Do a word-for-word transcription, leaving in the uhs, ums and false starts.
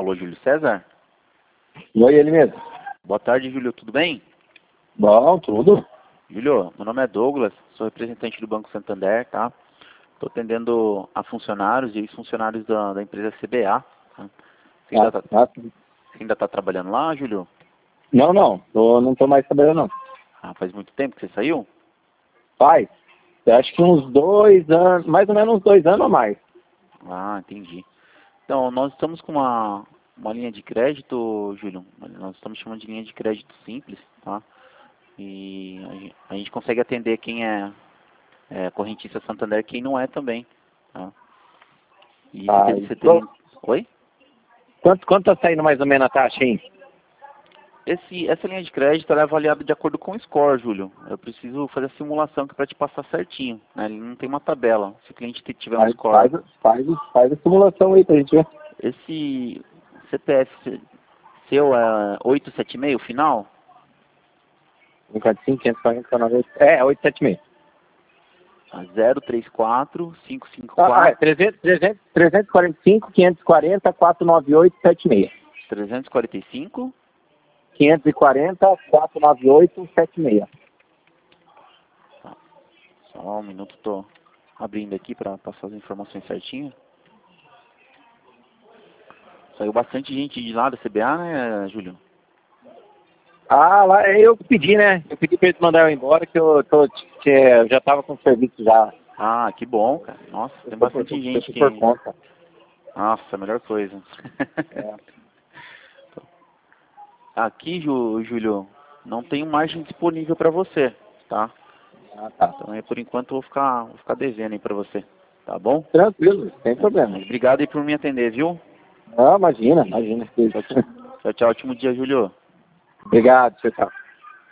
Alô, Júlio César? Oi, ele mesmo. Boa tarde, Júlio. Tudo bem? Bom, tudo. Júlio, meu nome é Douglas, sou representante do Banco Santander, tá? Estou atendendo a funcionários e ex-funcionários da, da empresa C B A. Tá? Você ainda Ah, está ah, ainda tá trabalhando lá, Júlio? não, não. Tô, não tô mais trabalhando, não. Ah, faz muito tempo que você saiu? Pai, eu acho que uns dois anos, mais ou menos uns dois anos ou mais. Ah, entendi. Então, nós estamos com uma, uma linha de crédito, Júlio. Nós estamos chamando de linha de crédito simples, tá? E a gen- a gente consegue atender quem é, é correntista Santander e quem não é também, tá? E você, Ah, te- e você pro- tem... Oi? quanto, quanto tá saindo mais ou menos a taxa, hein? Esse, essa linha de crédito ela é avaliada de acordo com o score, Júlio. Eu preciso fazer a simulação aqui para te passar certinho, né? Ele não tem uma tabela. Se o cliente te- tiver um Faz, score... faz, faz, faz a simulação aí pra gente ver. Esse C P F seu é oitocentos e setenta e seis, o final? um quatro cinco, quinhentos e quarenta, nove É, oito sete seis. zero três quatro, cinco cinco Ah, ah, é quatro, trezentos, trezentos, trezentos e quarenta e cinco, quinhentos e quarenta, quatrocentos e noventa e oito, setenta e seis. trezentos e quarenta e cinco. quinhentos e quarenta, quatrocentos e noventa e oito, setenta e seis. Tá. Só um minuto, tô abrindo aqui para passar as informações certinho. Saiu bastante gente de lá da C B A, né, Júlio? Ah, lá é eu que pedi, né? Eu pedi pra eles mandarem eu embora, que eu, tô, que eu já tava com serviço já. Ah, que bom, cara. Nossa, Eu tem tô por, bastante eu gente tô por que... conta. Nossa, a melhor coisa. É. Aqui, Jú- Júlio, não tem margem disponível para você, tá? Ah, tá. Então, aí, por enquanto, eu vou ficar, vou ficar devendo aí para você, tá bom? Tranquilo, sem problema. Mas obrigado aí por me atender, viu? Ah, imagina, imagina. Tchau, tchau, tchau, tchau. Ótimo dia, Júlio. Obrigado, tchau, tchau.